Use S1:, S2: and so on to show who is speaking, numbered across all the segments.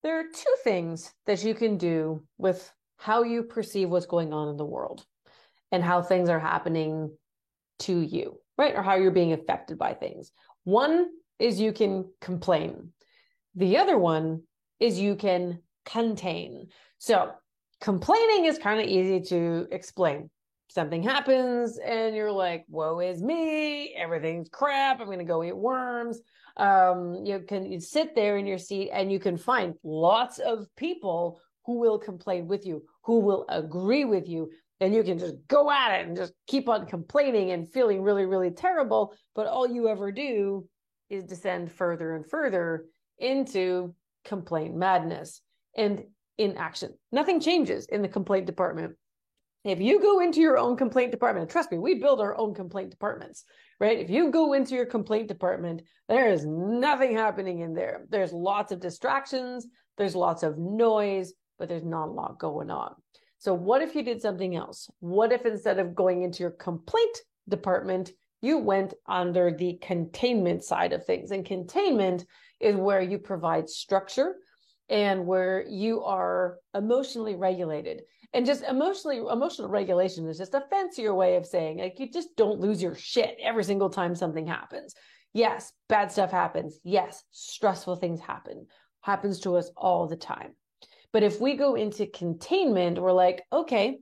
S1: There are two things that you can do with how you perceive what's going on in the world and how things are happening to you, right? Or how you're being affected by things. One is you can complain. The other one is you can contain. So complaining is kind of easy to explain. Something happens and you're like, woe is me, everything's crap, I'm going to go eat worms. You sit there in your seat and you can find lots of people who will complain with you, who will agree with you, and you can just go at it and just keep on complaining and feeling really, really terrible. But all you ever do is descend further and further into complaint madness and inaction. Nothing changes in the complaint department. If you go into your own complaint department, trust me, we build our own complaint departments, right? If you go into your complaint department, there is nothing happening in there. There's lots of distractions, there's lots of noise, but there's not a lot going on. So what if you did something else? What if instead of going into your complaint department, you went under the containment side of things? And containment is where you provide structure and where you are emotionally regulated. And just emotional regulation is just a fancier way of saying, like, you just don't lose your shit every single time something happens. Yes, bad stuff happens. Yes, stressful things happens to us all the time. But if we go into containment, we're like, okay,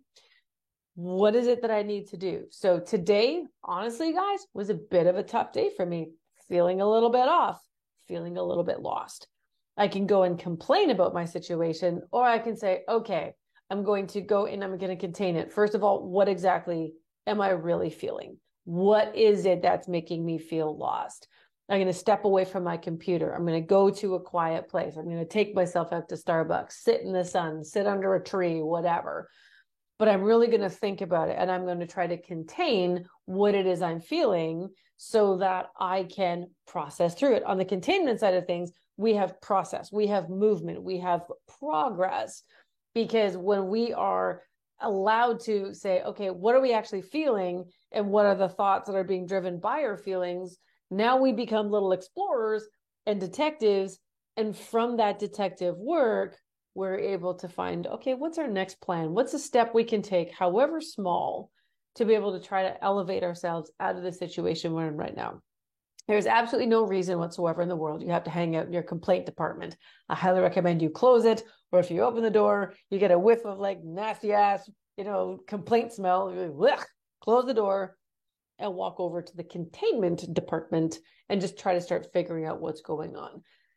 S1: what is it that I need to do? So today, honestly, guys, was a bit of a tough day for me, feeling a little bit off, feeling a little bit lost. I can go and complain about my situation, or I can say, okay, I'm going to go and I'm going to contain it. First of all, what exactly am I really feeling? What is it that's making me feel lost? I'm going to step away from my computer. I'm going to go to a quiet place. I'm going to take myself out to Starbucks, sit in the sun, sit under a tree, whatever. But I'm really going to think about it and I'm going to try to contain what it is I'm feeling so that I can process through it. On the containment side of things, we have process, we have movement, we have progress. Because when we are allowed to say, okay, what are we actually feeling? And what are the thoughts that are being driven by our feelings? Now we become little explorers and detectives. And from that detective work, we're able to find, okay, what's our next plan? What's a step we can take, however small, to be able to try to elevate ourselves out of the situation we're in right now? There's absolutely no reason whatsoever in the world you have to hang out in your complaint department. I highly recommend you close it, or if you open the door, you get a whiff of like nasty ass, complaint smell. Ugh, close the door and walk over to the containment department and just try to start figuring out what's going on.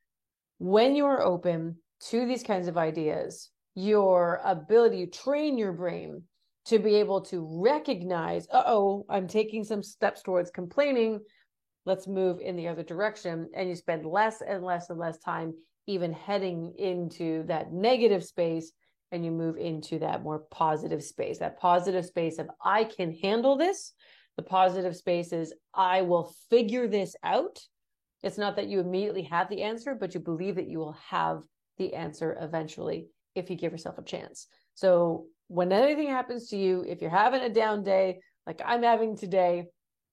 S1: When you're open to these kinds of ideas, your ability to train your brain to be able to recognize, I'm taking some steps towards complaining. Let's move in the other direction. And you spend less and less and less time even heading into that negative space, and you move into that more positive space. That positive space of, I can handle this. The positive space is, I will figure this out. It's not that you immediately have the answer, but you believe that you will have the answer eventually if you give yourself a chance. So when anything happens to you, if you're having a down day, like I'm having today,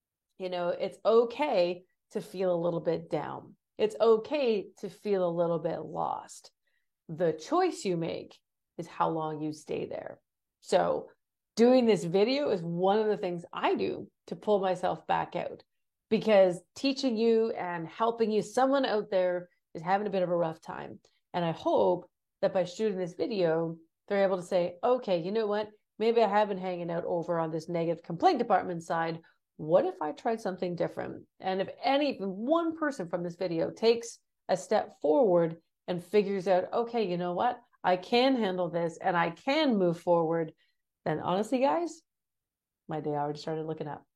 S1: it's okay to feel a little bit down. It's okay to feel a little bit lost. The choice you make is how long you stay there. So doing this video is one of the things I do to pull myself back out, because teaching you and helping you, someone out there is having a bit of a rough time. And I hope that by shooting this video, they're able to say, okay, you know what? Maybe I have been hanging out over on this negative complaint department side. What if I tried something different? And if one person from this video takes a step forward and figures out, okay, you know what? I can handle this and I can move forward, then honestly, guys, my day already started looking up.